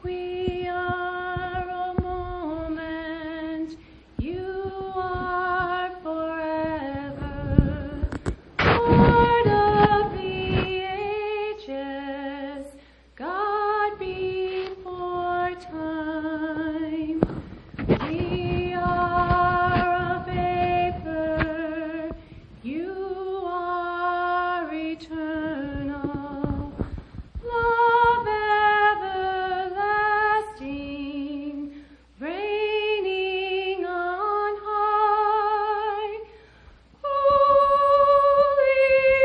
We are a moment, you are forever, Lord of the ages, God before time. We are a vapor, you are eternal, love everlasting, reigning on high. Holy,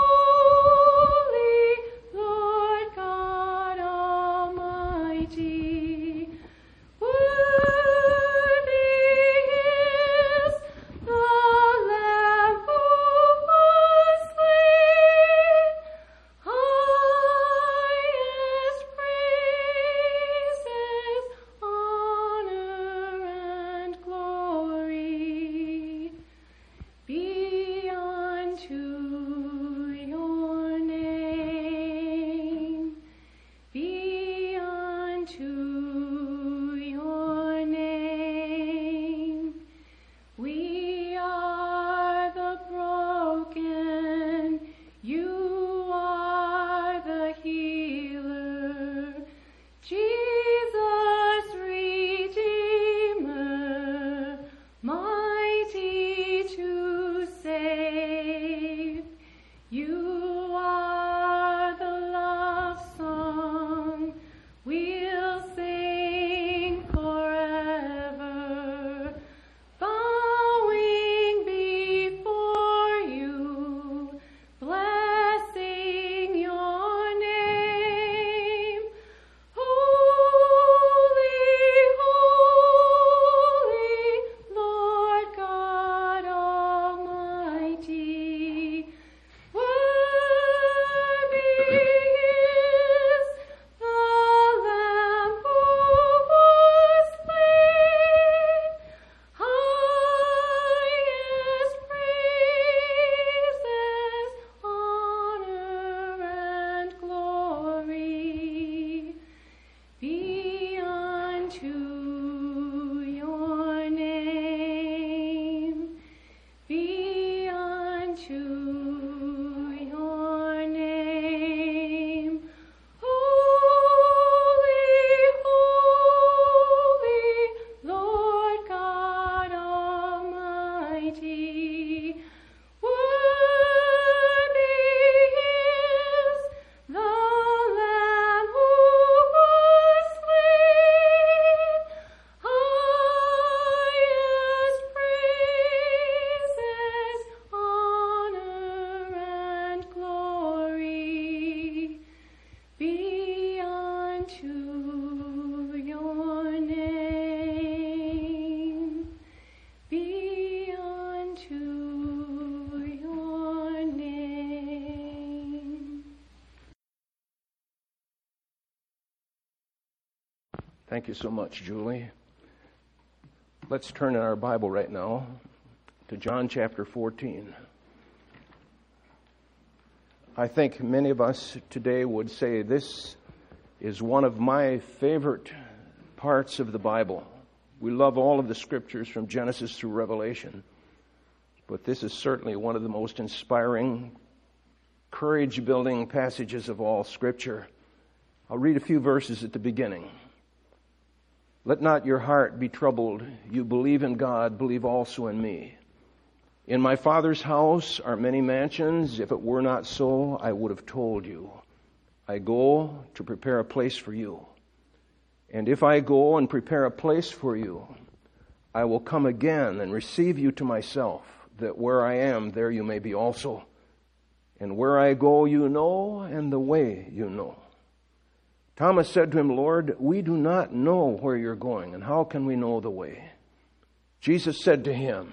holy, Lord God Almighty. Worthy is the Lamb who was slain. Highest praises, honor, and glory be unto your name. Be unto your name. We are the broken, you are the healer. Jesus, Redeemer, mighty to save. You are the love song we'll sing forever, bowing before you, blessing your name. Holy, holy, Lord God Almighty. Worthy is the Lamb who was slain. Highest praises, honor, and glory be unto your name. Be unto your name. Holy, holy, Lord God Almighty. Worthy is the Lamb who was slain. Highest praises, honor, and glory be unto your name. Be unto your name. Thank you so much, Julie. Let's turn in our Bible right now to John chapter 14. I think many of us today would say this is one of my favorite parts of the Bible. We love all of the scriptures from Genesis through Revelation, but this is certainly one of the most inspiring, courage-building passages of all Scripture. I'll read a few verses at the beginning. Let not your heart be troubled. You believe in God, believe also in me. In my Father's house are many mansions. If it were not so, I would have told you. I go to prepare a place for you. And if I go and prepare a place for you, I will come again and receive you to myself, that where I am, there you may be also. And where I go you know, and the way you know. Thomas said to him, Lord, we do not know where you're going, and how can we know the way? Jesus said to him,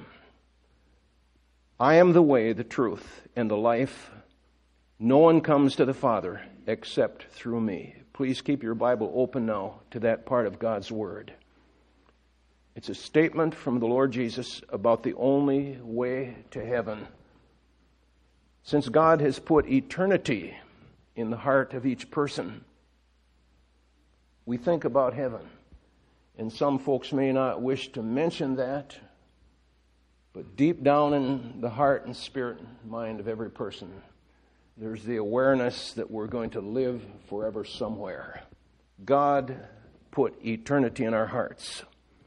I am the way, the truth, and the life. No one comes to the Father except through me. Please keep your Bible open now to that part of God's Word. It's a statement from the Lord Jesus about the only way to heaven. Since God has put eternity in the heart of each person, we think about heaven. And some folks may not wish to mention that, but deep down in the heart and spirit and mind of every person, there's the awareness that we're going to live forever somewhere. God put eternity in our hearts.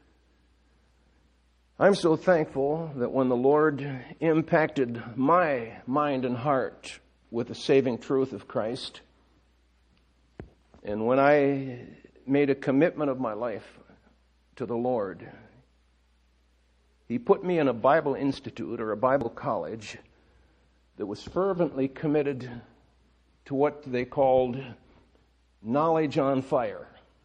I'm so thankful that when the Lord impacted my mind and heart with the saving truth of Christ, and when I made a commitment of my life to the Lord, He put me in a Bible institute or a Bible college that was fervently committed to what they called knowledge on fire.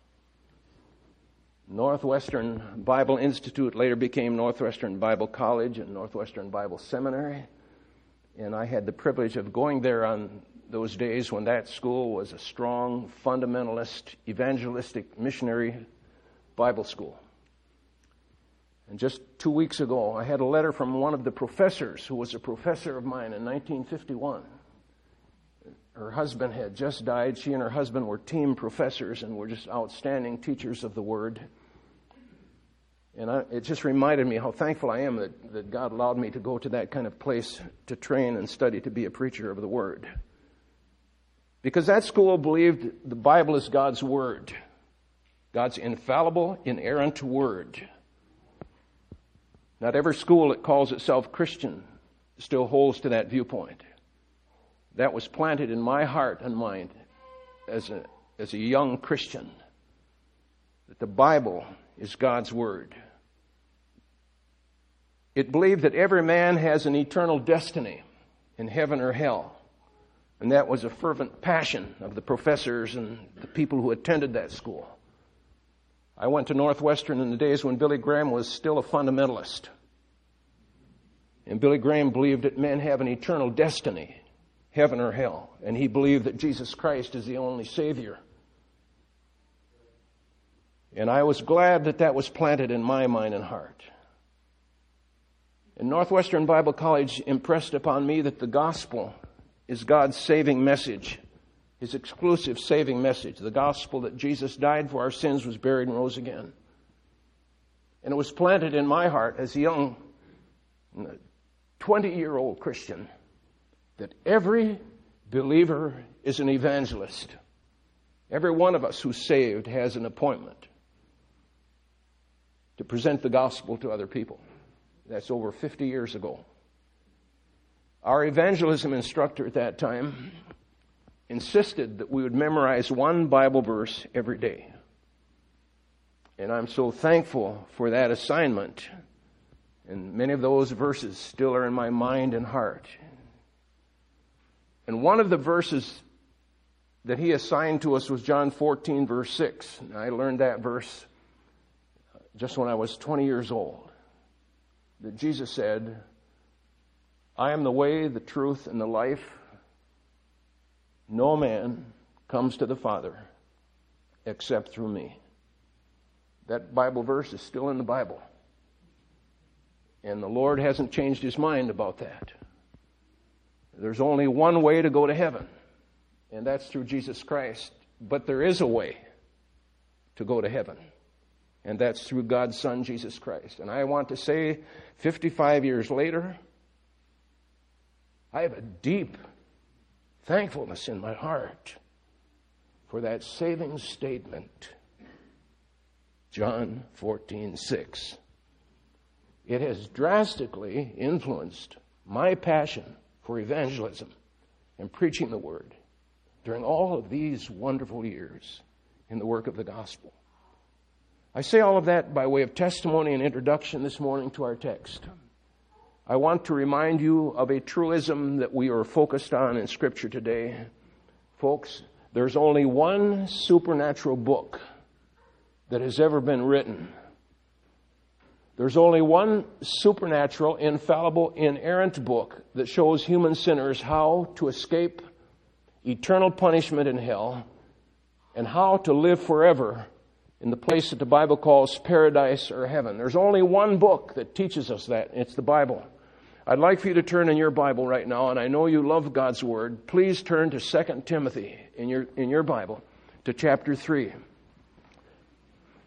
Northwestern Bible Institute later became Northwestern Bible College and Northwestern Bible Seminary. And I had the privilege of going there on those days when that school was a strong, fundamentalist, evangelistic, missionary Bible school. And just 2 weeks ago, I had a letter from one of the professors who was a professor of mine in 1951. Her husband had just died. She and her husband were team professors and were just outstanding teachers of the Word. And it just reminded me how thankful I am that God allowed me to go to that kind of place to train and study to be a preacher of the Word. Because that school believed the Bible is God's Word, God's infallible, inerrant Word. Not every school that calls itself Christian still holds to that viewpoint. That was planted in my heart and mind as a young Christian, that the Bible is God's Word. It believed that every man has an eternal destiny in heaven or hell. And that was a fervent passion of the professors and the people who attended that school. I went to Northwestern in the days when Billy Graham was still a fundamentalist. And Billy Graham believed that men have an eternal destiny, heaven or hell. And he believed that Jesus Christ is the only Savior. And I was glad that that was planted in my mind and heart. And Northwestern Bible College impressed upon me that the gospel is God's saving message, His exclusive saving message. The gospel that Jesus died for our sins, was buried, and rose again. And it was planted in my heart as a young 20-year-old Christian that every believer is an evangelist. Every one of us who's saved has an appointment to present the gospel to other people. That's over 50 years ago. Our evangelism instructor at that time insisted that we would memorize one Bible verse every day. And I'm so thankful for that assignment. And many of those verses still are in my mind and heart. And one of the verses that he assigned to us was John 14, verse 6. And I learned that verse just when I was 20 years old. That Jesus said, I am the way, the truth, and the life. No man comes to the Father except through me. That Bible verse is still in the Bible. And the Lord hasn't changed His mind about that. There's only one way to go to heaven, and that's through Jesus Christ. But there is a way to go to heaven, and that's through God's Son, Jesus Christ. And I want to say, 55 years later, I have a deep thankfulness in my heart for that saving statement. John 14:6. It has drastically influenced my passion for evangelism and preaching the Word during all of these wonderful years in the work of the gospel. I say all of that by way of testimony and introduction this morning to our text. I want to remind you of a truism that we are focused on in Scripture today. Folks, there's only one supernatural book that has ever been written. There's only one supernatural, infallible, inerrant book that shows human sinners how to escape eternal punishment in hell and how to live forever in the place that the Bible calls paradise or heaven. There's only one book that teaches us that. It's the Bible. I'd like for you to turn in your Bible right now, and I know you love God's Word. Please turn to 2 Timothy in your Bible to chapter 3.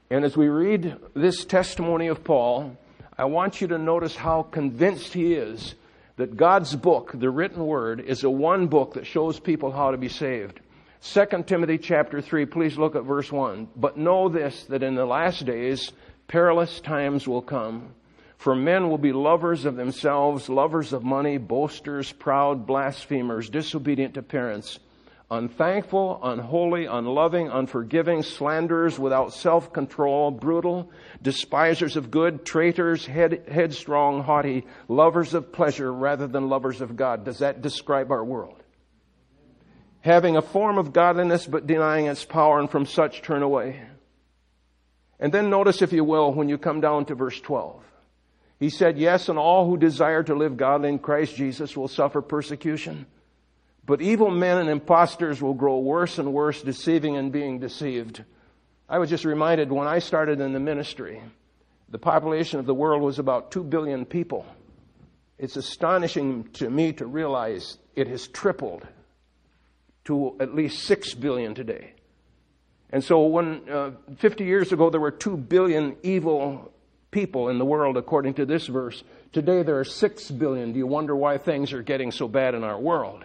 And as we read this testimony of Paul, I want you to notice how convinced he is that God's book, the written word, is the one book that shows people how to be saved. 2 Timothy chapter 3, please look at verse 1. But know this, that in the last days perilous times will come. For men will be lovers of themselves, lovers of money, boasters, proud, blasphemers, disobedient to parents, unthankful, unholy, unloving, unforgiving, slanderers, without self-control, brutal, despisers of good, traitors, headstrong, haughty, lovers of pleasure rather than lovers of God. Does that describe our world? Having a form of godliness but denying its power, and from such turn away. And then notice, if you will, when you come down to verse 12. He said, yes, and all who desire to live godly in Christ Jesus will suffer persecution. But evil men and impostors will grow worse and worse, deceiving and being deceived. I was just reminded when I started in the ministry, the population of the world was about 2 billion people. It's astonishing to me to realize it has tripled to at least 6 billion today. And so when 50 years ago there were 2 billion evil people in the world, according to this verse, today there are 6 billion. Do you wonder why things are getting so bad in our world?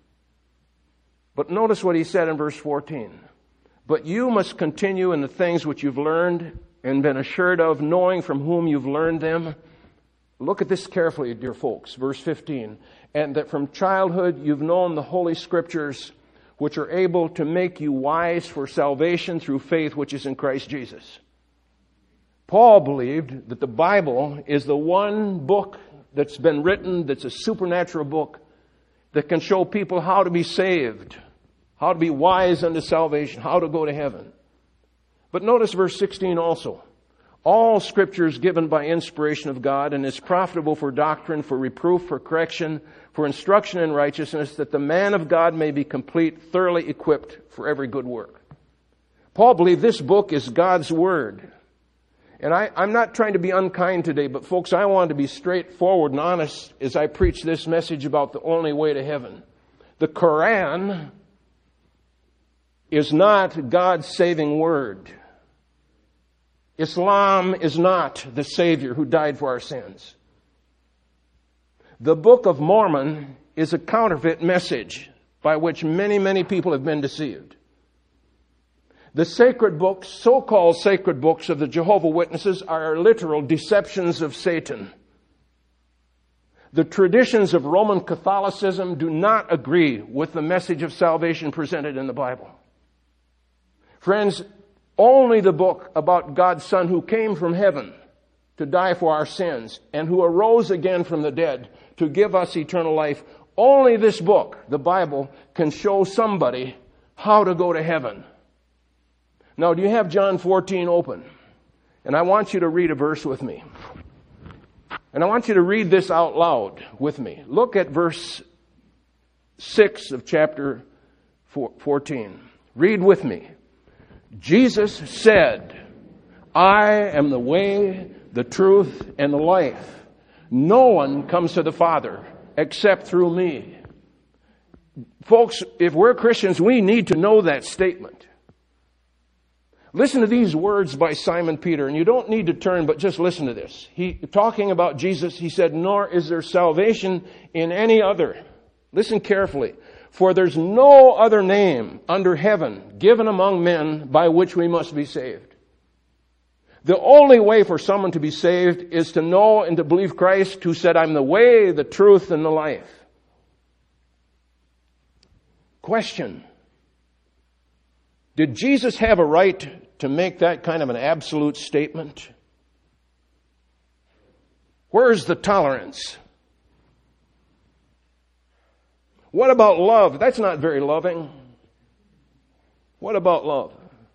But notice what he said in verse 14. But you must continue in the things which you've learned and been assured of, knowing from whom you've learned them. Look at this carefully, dear folks. Verse 15. And that from childhood you've known the Holy Scriptures, which are able to make you wise for salvation through faith which is in Christ Jesus. Paul believed that the Bible is the one book that's been written that's a supernatural book that can show people how to be saved, how to be wise unto salvation, how to go to heaven. But notice verse 16 also. All Scripture is given by inspiration of God and is profitable for doctrine, for reproof, for correction, for instruction in righteousness, that the man of God may be complete, thoroughly equipped for every good work. Paul believed this book is God's Word. And I'm not trying to be unkind today, but folks, I want to be straightforward and honest as I preach this message about the only way to heaven. The Quran is not God's saving word. Islam is not the Savior who died for our sins. The Book of Mormon is a counterfeit message by which many, many people have been deceived. The sacred books, so-called sacred books of the Jehovah's Witnesses, are literal deceptions of Satan. The traditions of Roman Catholicism do not agree with the message of salvation presented in the Bible. Friends, only the book about God's Son who came from heaven to die for our sins and who arose again from the dead to give us eternal life, only this book, the Bible, can show somebody how to go to heaven. Now, do you have John 14 open? And I want you to read a verse with me. And I want you to read this out loud with me. Look at verse 6 of chapter 14. Read with me. Jesus said, I am the way, the truth, and the life. No one comes to the Father except through me. Folks, if we're Christians, we need to know that statement. Listen to these words by Simon Peter, and you don't need to turn, but just listen to this. Talking about Jesus, he said, nor is there salvation in any other. Listen carefully. For there's no other name under heaven given among men by which we must be saved. The only way for someone to be saved is to know and to believe Christ, who said, I'm the way, the truth, and the life. Question. Did Jesus have a right to make that kind of an absolute statement? Where's the tolerance? What about love? That's not very loving. What about love?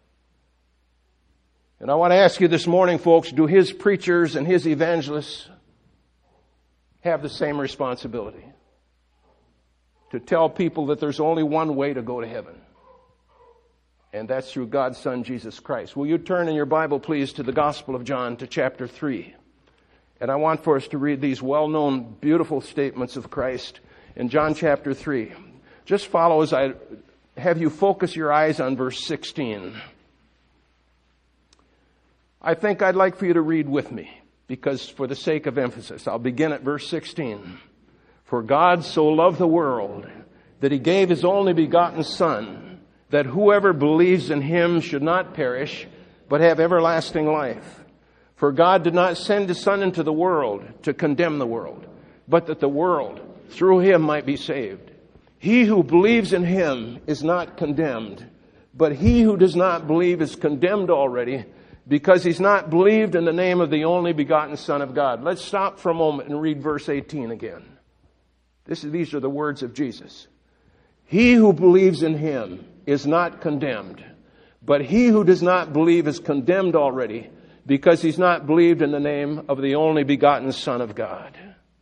And I want to ask you this morning, folks, do his preachers and his evangelists have the same responsibility? To tell people that there's only one way to go to heaven. And that's through God's Son, Jesus Christ. Will you turn in your Bible, please, to the Gospel of John, to chapter 3. And I want for us to read these well-known, beautiful statements of Christ in John chapter 3. Just follow as I have you focus your eyes on verse 16. I think I'd like for you to read with me, because for the sake of emphasis, I'll begin at verse 16. For God so loved the world that he gave his only begotten Son, that whoever believes in him should not perish, but have everlasting life. For God did not send his Son into the world to condemn the world, but that the world through him might be saved. He who believes in him is not condemned, but he who does not believe is condemned already, because he's not believed in the name of the only begotten Son of God. Let's stop for a moment and read verse 18 again. These are the words of Jesus. He who believes in him is not condemned, but he who does not believe is condemned already, because he's not believed in the name of the only begotten Son of God.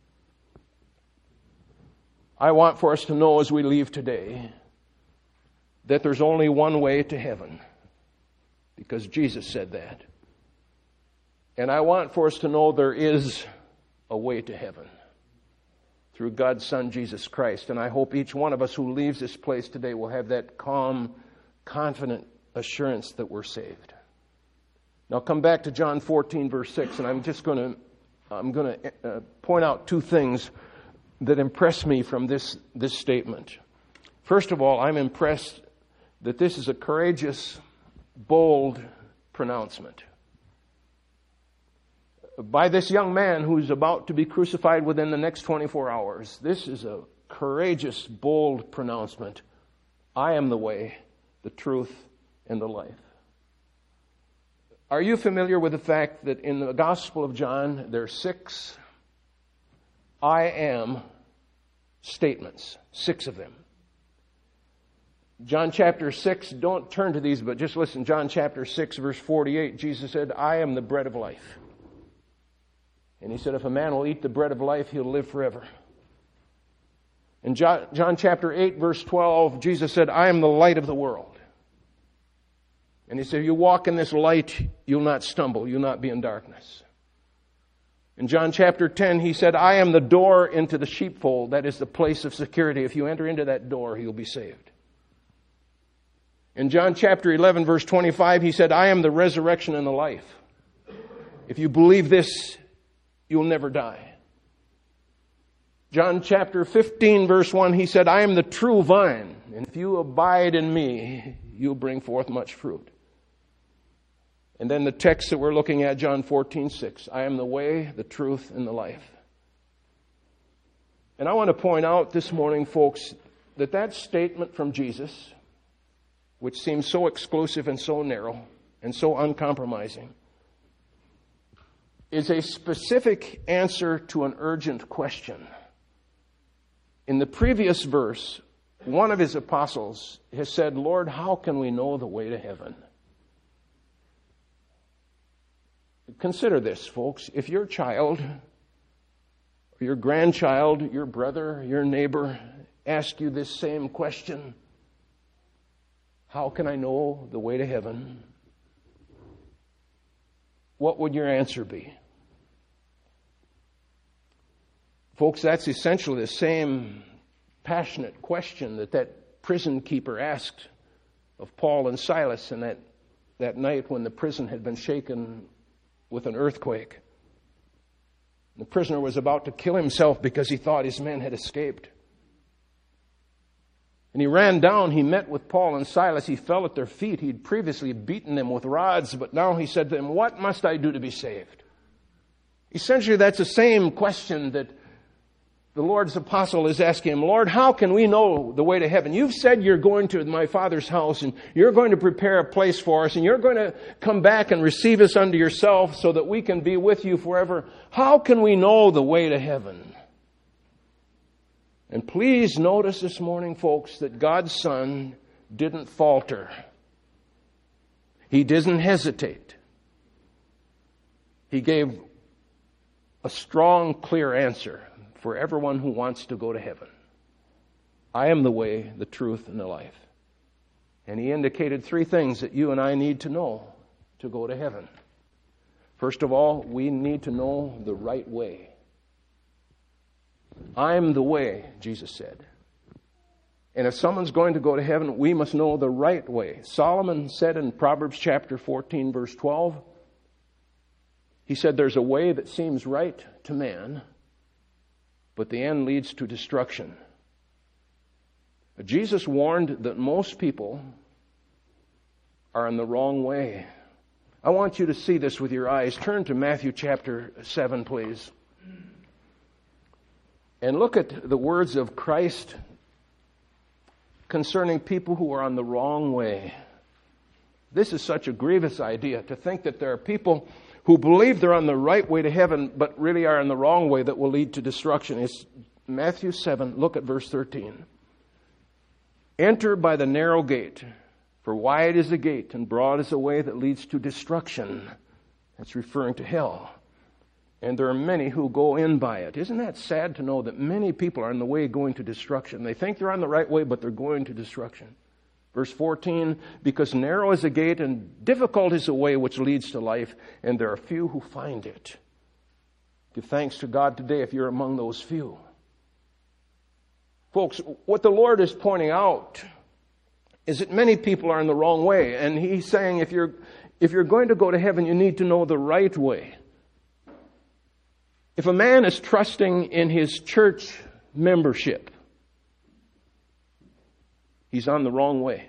I want for us to know as we leave today that there's only one way to heaven, because Jesus said that. And I want for us to know there is a way to heaven through God's Son, Jesus Christ. And I hope each one of us who leaves this place today will have that calm, confident assurance that we're saved. Now come back to John 14, verse 6, and I'm going to point out two things that impress me from this statement. First of all, I'm impressed that this is a courageous, bold pronouncement by this young man who's about to be crucified within the next 24 hours. This is a courageous, bold pronouncement. I am the way, the truth, and the life. Are you familiar with the fact that in the Gospel of John, there are 6 I am statements, 6 of them. John chapter 6, don't turn to these, but just listen. John chapter 6, verse 48, Jesus said, I am the bread of life. And he said, if a man will eat the bread of life, he'll live forever. In John chapter 8, verse 12, Jesus said, I am the light of the world. And he said, you walk in this light, you'll not stumble, you'll not be in darkness. In John chapter 10, he said, I am the door into the sheepfold. That is the place of security. If you enter into that door, you'll be saved. In John chapter 11, verse 25, he said, I am the resurrection and the life. If you believe this, you'll never die. John chapter 15, verse 1, he said, I am the true vine, and if you abide in me, you'll bring forth much fruit. And then the text that we're looking at, John 14:6, I am the way, the truth, and the life. And I want to point out this morning, folks, that statement from Jesus, which seems so exclusive and so narrow and so uncompromising, is a specific answer to an urgent question. In the previous verse, one of his apostles has said, Lord, how can we know the way to heaven? Consider this, folks. If your child, or your grandchild, your brother, your neighbor ask you this same question, how can I know the way to heaven? What would your answer be? Folks, that's essentially the same passionate question that prison keeper asked of Paul and Silas in that night when the prison had been shaken with an earthquake. The prisoner was about to kill himself because he thought his men had escaped. And he ran down, he met with Paul and Silas, he fell at their feet. He'd previously beaten them with rods, but now he said to them, what must I do to be saved? Essentially, that's the same question that the Lord's apostle is asking him, Lord, how can we know the way to heaven? You've said you're going to my Father's house and you're going to prepare a place for us and you're going to come back and receive us unto yourself so that we can be with you forever. How can we know the way to heaven? And please notice this morning, folks, that God's Son didn't falter. He didn't hesitate. He gave a strong, clear answer for everyone who wants to go to heaven. I am the way, the truth, and the life. And he indicated 3 things that you and I need to know to go to heaven. First of all, we need to know the right way. I'm the way, Jesus said. And if someone's going to go to heaven, we must know the right way. Solomon said in Proverbs chapter 14, verse 12, He said, there's a way that seems right to man, but the end leads to destruction. Jesus warned that most people are in the wrong way. I want you to see this with your eyes. Turn to Matthew chapter 7, please. And look at the words of Christ concerning people who are on the wrong way. This is such a grievous idea, to think that there are people who believe they're on the right way to heaven, but really are in the wrong way that will lead to destruction. It's Matthew 7, look at verse 13. Enter by the narrow gate, for wide is the gate and broad is the way that leads to destruction. That's referring to hell. And there are many who go in by it. Isn't that sad to know that many people are in the way going to destruction? They think they're on the right way, but they're going to destruction. Verse 14, because narrow is the gate and difficult is the way which leads to life, and there are few who find it. Give thanks to God today if you're among those few. Folks, what the Lord is pointing out is that many people are in the wrong way. And He's saying if you're going to go to heaven, you need to know the right way. If a man is trusting in his church membership, he's on the wrong way.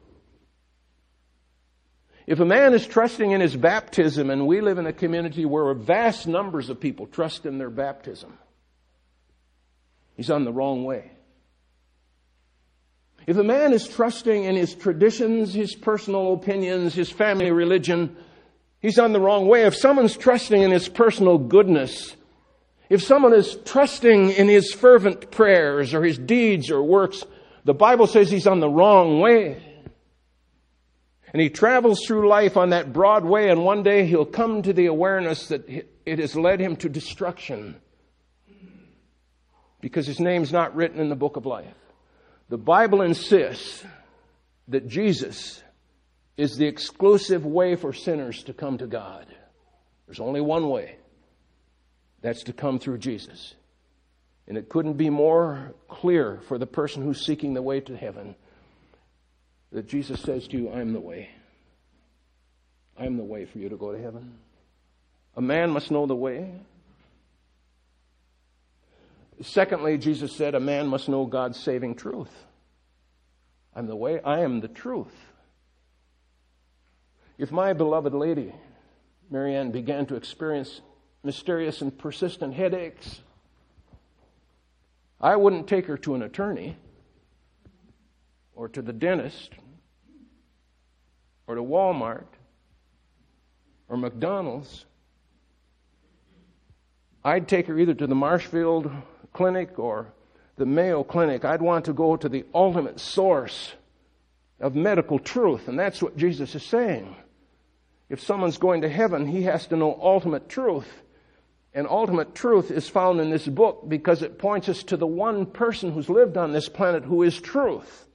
If a man is trusting in his baptism, and we live in a community where vast numbers of people trust in their baptism, he's on the wrong way. If a man is trusting in his traditions, his personal opinions, his family religion, he's on the wrong way. If someone's trusting in his personal goodness, if someone is trusting in his fervent prayers or his deeds or works, the Bible says he's on the wrong way. And he travels through life on that broad way, and one day he'll come to the awareness that it has led him to destruction because his name's not written in the book of life. The Bible insists that Jesus is the exclusive way for sinners to come to God. There's only one way. That's to come through Jesus. And it couldn't be more clear for the person who's seeking the way to heaven that Jesus says to you, I'm the way. I'm the way for you to go to heaven. A man must know the way. Secondly, Jesus said a man must know God's saving truth. I'm the way, I am the truth. If my beloved lady, Marianne, began to experience mysterious and persistent headaches, I wouldn't take her to an attorney or to the dentist or to Walmart or McDonald's. I'd take her either to the Marshfield Clinic or the Mayo Clinic. I'd want to go to the ultimate source of medical truth, and that's what Jesus is saying. If someone's going to heaven, he has to know ultimate truth. And ultimate truth is found in this book because it points us to the one person who's lived on this planet who is truth.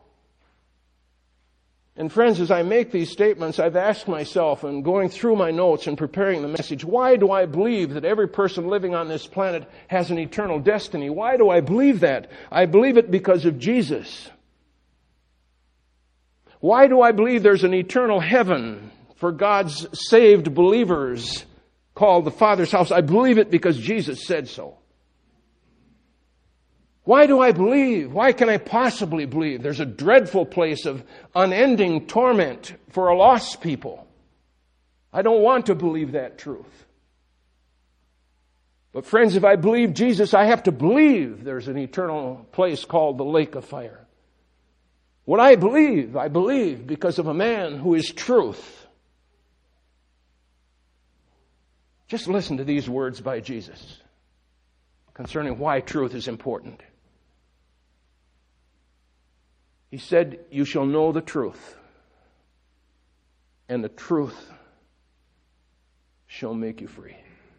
And friends, as I make these statements, I've asked myself, and going through my notes and preparing the message, why do I believe that every person living on this planet has an eternal destiny? Why do I believe that? I believe it because of Jesus. Why do I believe there's an eternal heaven for God's saved believers called the Father's house? I believe it because Jesus said so. Why do I believe? Why can I possibly believe there's a dreadful place of unending torment for a lost people? I don't want to believe that truth. But friends, if I believe Jesus, I have to believe there's an eternal place called the lake of fire. What I believe because of a man who is truth. Just listen to these words by Jesus concerning why truth is important. He said, you shall know the truth, and the truth shall make you free.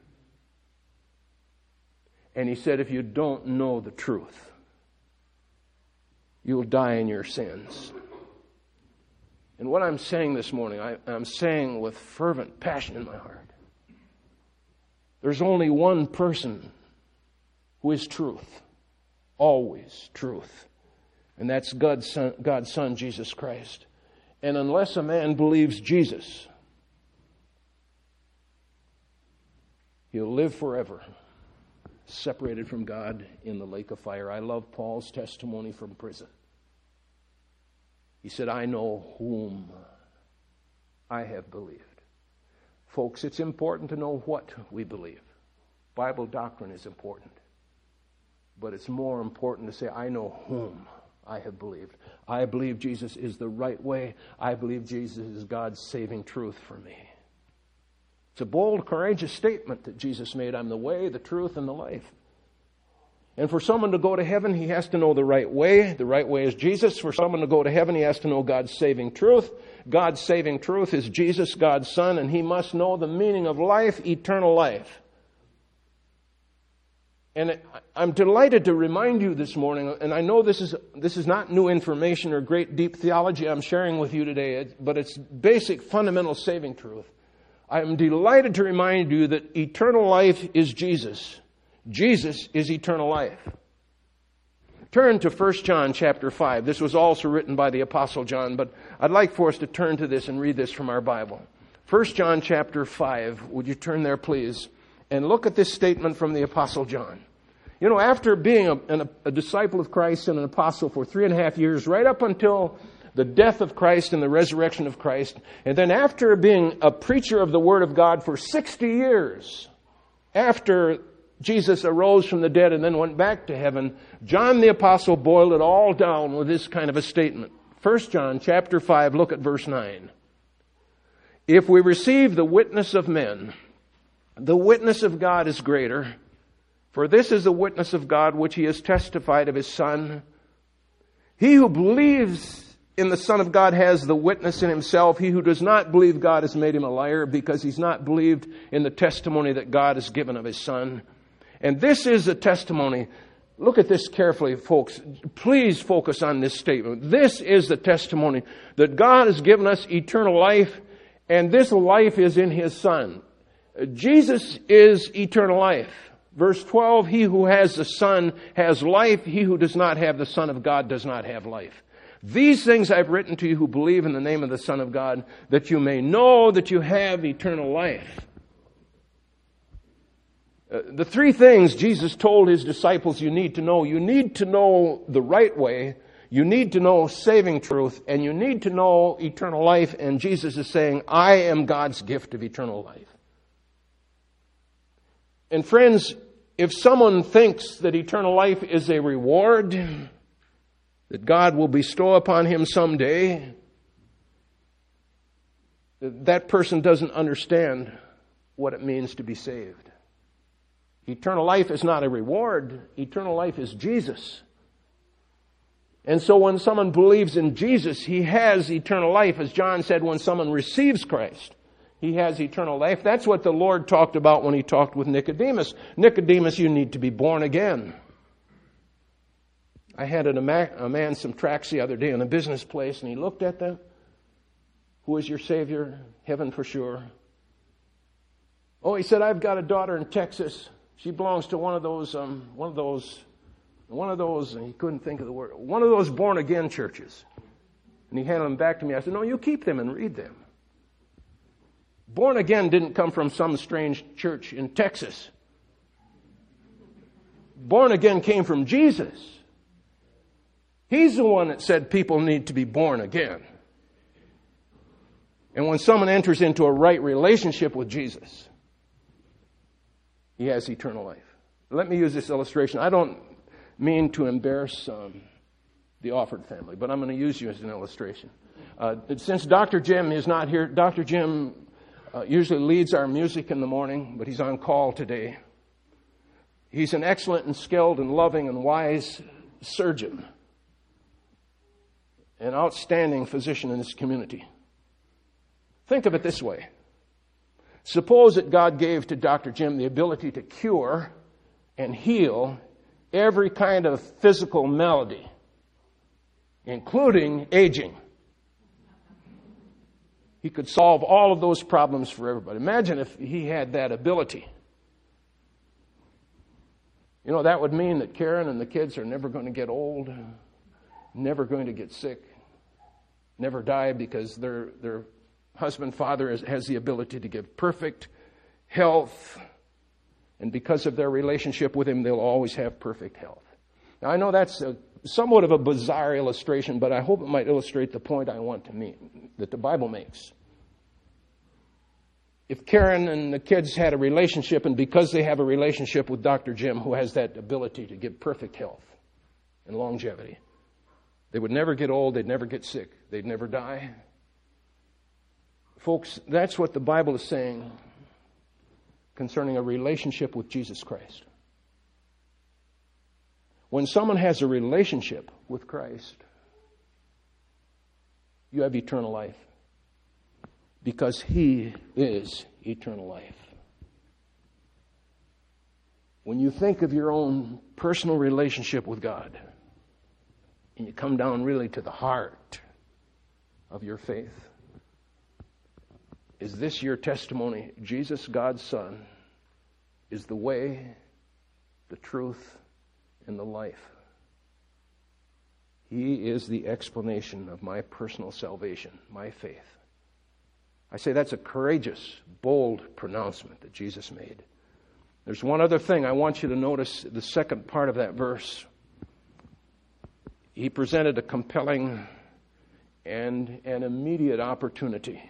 And he said, if you don't know the truth, you'll die in your sins. And what I'm saying this morning, I'm saying with fervent passion in my heart. There's only one person who is truth, always truth. And that's God's Son, Jesus Christ. And unless a man believes Jesus, he'll live forever, separated from God in the lake of fire. I love Paul's testimony from prison. He said, I know whom I have believed. Folks, it's important to know what we believe. Bible doctrine is important. But it's more important to say, I know whom I have believed. I believe Jesus is the right way. I believe Jesus is God's saving truth for me. It's a bold, courageous statement that Jesus made. I'm the way, the truth, and the life. And for someone to go to heaven, he has to know the right way. The right way is Jesus. For someone to go to heaven, he has to know God's saving truth. God's saving truth is Jesus, God's Son, and he must know the meaning of life, eternal life. And I'm delighted to remind you this morning, and I know this is not new information or great deep theology I'm sharing with you today, but it's basic, fundamental saving truth. I am delighted to remind you that eternal life is Jesus. Jesus is eternal life. Turn to 1 John chapter 5. This was also written by the Apostle John, but I'd like for us to turn to this and read this from our Bible. 1 John chapter 5. Would you turn there, please? And look at this statement from the Apostle John. You know, after being a disciple of Christ and an apostle for 3.5 years, right up until the death of Christ and the resurrection of Christ, and then after being a preacher of the Word of God for 60 years, after Jesus arose from the dead and then went back to heaven, John the Apostle boiled it all down with this kind of a statement. 1 John chapter 5, look at verse 9. If we receive the witness of men, the witness of God is greater, for this is the witness of God which he has testified of his Son. He who believes in the Son of God has the witness in himself. He who does not believe God has made him a liar, because he's not believed in the testimony that God has given of his Son. And this is a testimony. Look at this carefully, folks. Please focus on this statement. This is the testimony that God has given us eternal life, and this life is in his Son. Jesus is eternal life. Verse 12, he who has the Son has life. He who does not have the Son of God does not have life. These things I've written to you who believe in the name of the Son of God, that you may know that you have eternal life. The three things Jesus told his disciples you need to know. You need to know the right way. You need to know saving truth. And you need to know eternal life. And Jesus is saying, I am God's gift of eternal life. And friends, if someone thinks that eternal life is a reward that God will bestow upon him someday, that person doesn't understand what it means to be saved. Eternal life is not a reward. Eternal life is Jesus. And so when someone believes in Jesus, he has eternal life. As John said, when someone receives Christ, he has eternal life. That's what the Lord talked about when he talked with Nicodemus. Nicodemus, you need to be born again. I handed a man some tracts the other day in a business place, and he looked at them. Who is your Savior? Heaven for sure. Oh, he said, I've got a daughter in Texas. She belongs to one of those, and he couldn't think of the word, one of those born-again churches. And he handed them back to me. I said, no, you keep them and read them. Born again didn't come from some strange church in Texas. Born again came from Jesus. He's the one that said people need to be born again. And when someone enters into a right relationship with Jesus, he has eternal life. Let me use this illustration. I don't mean to embarrass the Offord family, but I'm going to use you as an illustration. Since Dr. Jim is not here, Dr. Jim usually leads our music in the morning, but he's on call today. He's an excellent and skilled and loving and wise surgeon, an outstanding physician in this community. Think of it this way. Suppose that God gave to Dr. Jim the ability to cure and heal every kind of physical malady, including aging. He could solve all of those problems for everybody. Imagine if he had that ability. You know, that would mean that Karen and the kids are never going to get old, never going to get sick, never die, because their husband, father has the ability to give perfect health And because of their relationship with Him, they'll always have perfect health. Now, I know that's somewhat of a bizarre illustration, but I hope it might illustrate the point I want to make, that the Bible makes. If Karen and the kids had a relationship, and because they have a relationship with Dr. Jim, who has that ability to give perfect health and longevity, they would never get old, they'd never get sick, they'd never die. Folks, that's what the Bible is saying concerning a relationship with Jesus Christ. When someone has a relationship with Christ, you have eternal life, because He is eternal life. When you think of your own personal relationship with God, and you come down really to the heart of your faith, is this your testimony? Jesus, God's Son, is the way, the truth, and the life. He is the explanation of my personal salvation, my faith. I say that's a courageous, bold pronouncement that Jesus made. There's one other thing I want you to notice, the second part of that verse. He presented a compelling and an immediate opportunity.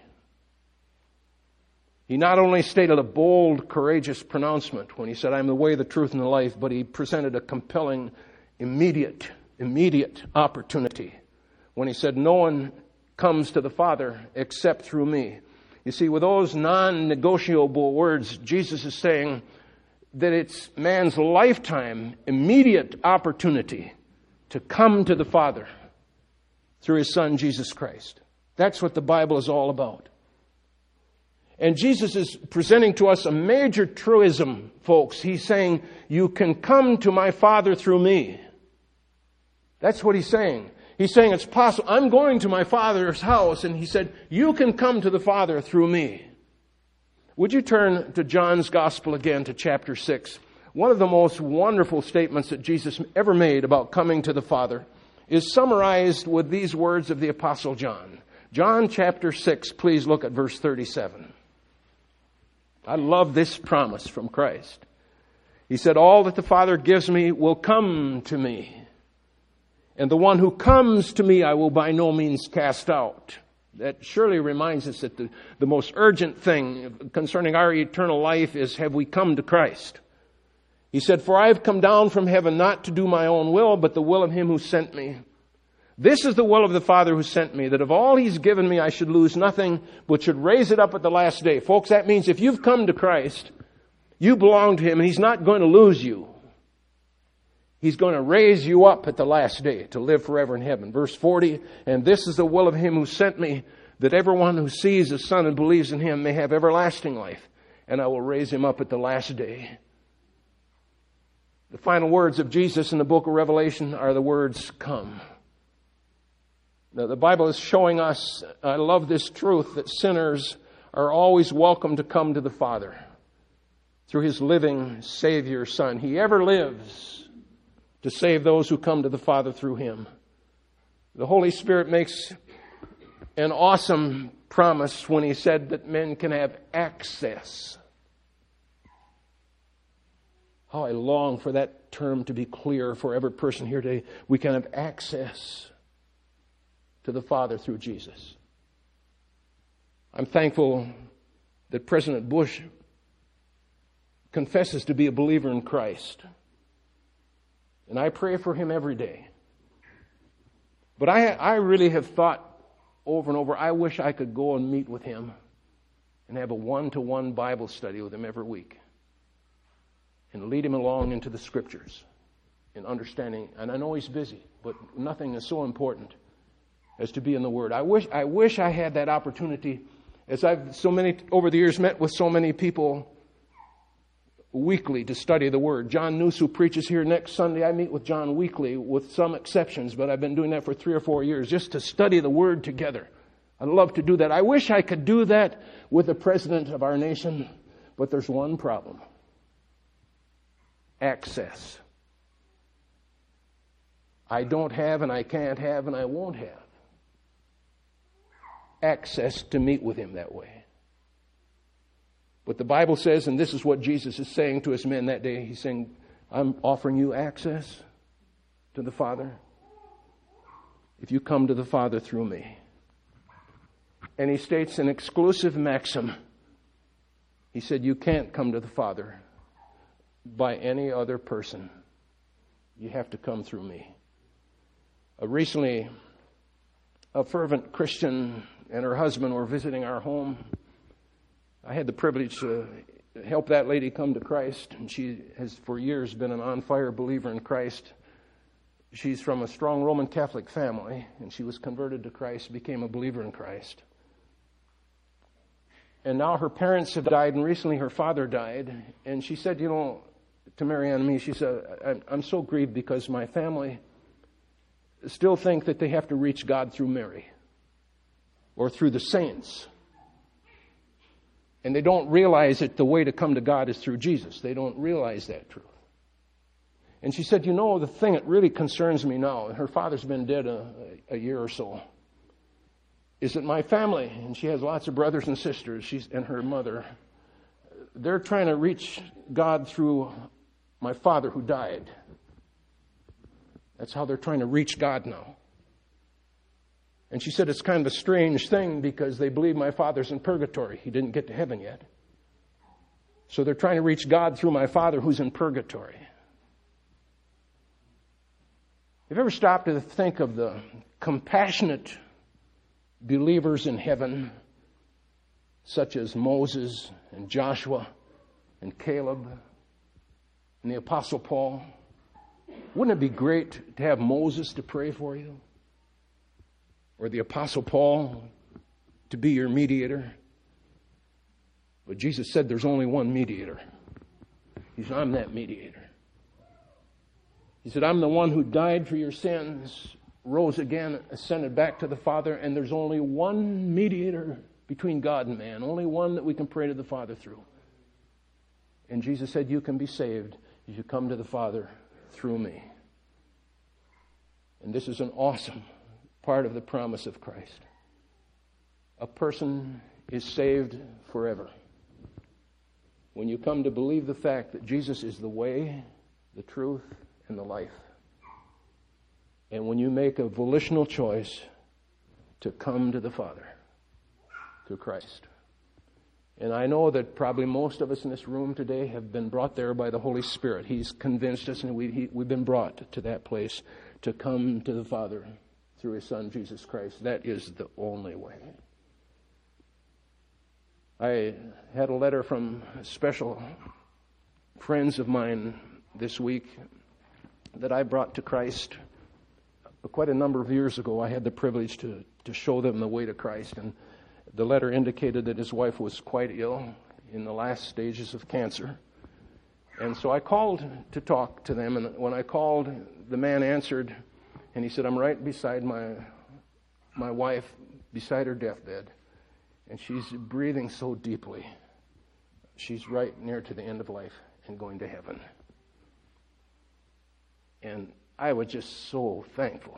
He not only stated a bold, courageous pronouncement when he said, I'm the way, the truth, and the life, but he presented a compelling, immediate opportunity when he said, no one comes to the Father except through me. You see, with those non-negotiable words, Jesus is saying that it's man's lifetime, immediate opportunity to come to the Father through His Son, Jesus Christ. That's what the Bible is all about. And Jesus is presenting to us a major truism, folks. He's saying, you can come to my Father through me. That's what He's saying. He's saying it's possible. I'm going to my Father's house, and He said, you can come to the Father through me. Would you turn to John's Gospel again to chapter 6? One of the most wonderful statements that Jesus ever made about coming to the Father is summarized with these words of the Apostle John. John chapter 6, please look at verse 37. I love this promise from Christ. He said, all that the Father gives me will come to me. And the one who comes to me I will by no means cast out. That surely reminds us that the most urgent thing concerning our eternal life is, have we come to Christ? He said, for I have come down from heaven not to do my own will, but the will of Him who sent me. This is the will of the Father who sent me, that of all He's given me I should lose nothing, but should raise it up at the last day. Folks, that means if you've come to Christ, you belong to Him, and He's not going to lose you. He's going to raise you up at the last day to live forever in heaven. Verse 40, and this is the will of Him who sent me, that everyone who sees the Son and believes in Him may have everlasting life, and I will raise him up at the last day. The final words of Jesus in the book of Revelation are the words, come. Now, the Bible is showing us, I love this truth, that sinners are always welcome to come to the Father through His living Savior Son. He ever lives to save those who come to the Father through Him. The Holy Spirit makes an awesome promise when He said that men can have access. How I long for that term to be clear for every person here today. We can have access to the Father through Jesus. I'm thankful that President Bush confesses to be a believer in Christ. And I pray for him every day. But I really have thought over and over, I wish I could go and meet with him and have a one-to-one Bible study with him every week and lead him along into the Scriptures in understanding. And I know he's busy, but nothing is so important as to be in the Word. I wish I had that opportunity, as I've over the years met with so many people weekly to study the Word. John Noose, who preaches here next Sunday, I meet with John weekly with some exceptions, but I've been doing that for 3 or 4 years just to study the Word together. I'd love to do that. I wish I could do that with the President of our nation, but there's one problem. Access. I don't have, and I can't have, and I won't have access to meet with him that way. But the Bible says, and this is what Jesus is saying to his men that day, he's saying, I'm offering you access to the Father if you come to the Father through me. And he states an exclusive maxim. He said, you can't come to the Father by any other person. You have to come through me. Recently, a fervent Christian and her husband were visiting our home. I had the privilege to help that lady come to Christ, and she has for years been an on-fire believer in Christ. She's from a strong Roman Catholic family, and she was converted to Christ, became a believer in Christ. And now her parents have died, and recently her father died, and she said, to Marianne and me, she said, I'm so grieved because my family still think that they have to reach God through Mary or through the saints. And they don't realize that the way to come to God is through Jesus. They don't realize that truth. And she said, the thing that really concerns me now, and her father's been dead a year or so, is that my family, and she has lots of brothers and sisters, and her mother, they're trying to reach God through my father who died. That's how they're trying to reach God now. And she said it's kind of a strange thing because they believe my father's in purgatory. He didn't get to heaven yet. So they're trying to reach God through my father who's in purgatory. Have you ever stopped to think of the compassionate believers in heaven, such as Moses and Joshua and Caleb and the Apostle Paul? Wouldn't it be great to have Moses to pray for you? Or the Apostle Paul to be your mediator? But Jesus said there's only one mediator. He said, I'm that mediator. He said, I'm the one who died for your sins, rose again, ascended back to the Father, and there's only one mediator between God and man, only one that we can pray to the Father through. And Jesus said, you can be saved if you come to the Father through me. And this is an awesome part of the promise of Christ. A person is saved forever when you come to believe the fact that Jesus is the way, the truth, and the life. And when you make a volitional choice to come to the Father through Christ. And I know that probably most of us in this room today have been brought there by the Holy Spirit. He's convinced us, and we've been brought to that place to come to the Father through His Son, Jesus Christ. That is the only way. I had a letter from special friends of mine this week that I brought to Christ. Quite a number of years ago, I had the privilege to show them the way to Christ. And the letter indicated that his wife was quite ill in the last stages of cancer. And so I called to talk to them. And when I called, the man answered, and he said, I'm right beside my wife, beside her deathbed. And she's breathing so deeply. She's right near to the end of life and going to heaven. And I was just so thankful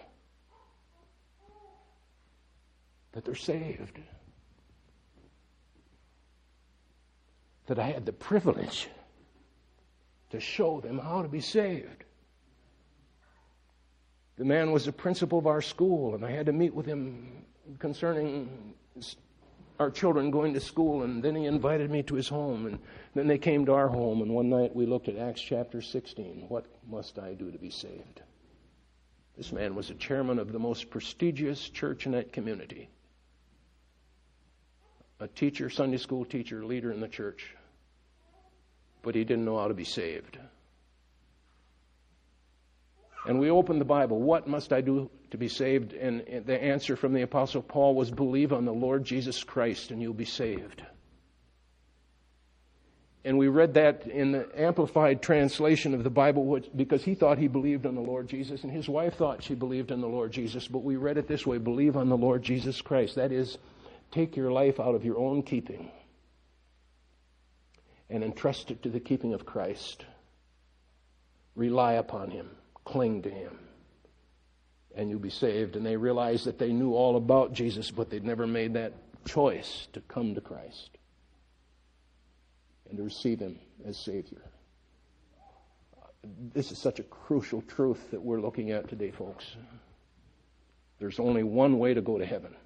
that they're saved. That I had the privilege to show them how to be saved. The man was the principal of our school, and I had to meet with him concerning our children going to school, and then he invited me to his home, and then they came to our home, and one night we looked at Acts chapter 16. What must I do to be saved? This man was the chairman of the most prestigious church in that community. A teacher, Sunday school teacher, leader in the church. But he didn't know how to be saved. And we opened the Bible. What must I do to be saved? And the answer from the Apostle Paul was, believe on the Lord Jesus Christ and you'll be saved. And we read that in the Amplified translation of the Bible because he thought he believed on the Lord Jesus and his wife thought she believed in the Lord Jesus. But we read it this way, believe on the Lord Jesus Christ. That is, take your life out of your own keeping and entrust it to the keeping of Christ. Rely upon Him. Cling to Him. And you'll be saved. And they realized that they knew all about Jesus, but they'd never made that choice to come to Christ. and to receive Him as Savior. This is such a crucial truth that we're looking at today, folks. There's only one way to go to heaven.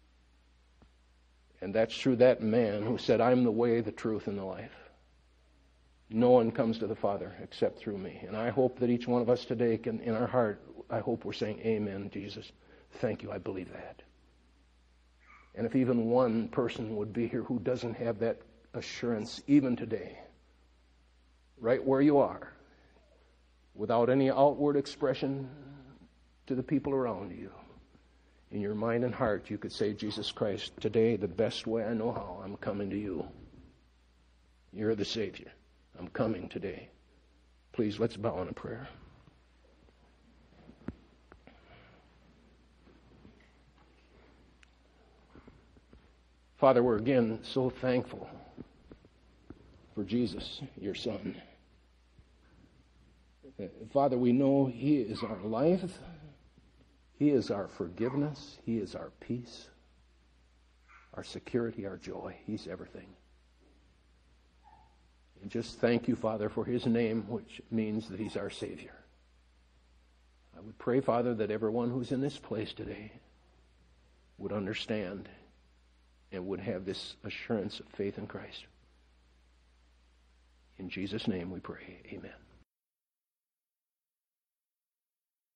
And that's through that man who said, I'm the way, the truth, and the life. No one comes to the Father except through me. And I hope that each one of us today can, in our heart, I hope we're saying, Amen, Jesus. Thank you, I believe that. And if even one person would be here who doesn't have that assurance, even today, right where you are, without any outward expression to the people around you, in your mind and heart, you could say, Jesus Christ, today, the best way I know how, I'm coming to you. You're the Savior. I'm coming today. Please, let's bow in a prayer. Father, we're again so thankful for Jesus, your Son. Father, we know He is our life. He is our forgiveness. He is our peace, our security, our joy. He's everything. And just thank you, Father, for His name, which means that He's our Savior. I would pray, Father, that everyone who's in this place today would understand and would have this assurance of faith in Christ. In Jesus' name we pray. Amen.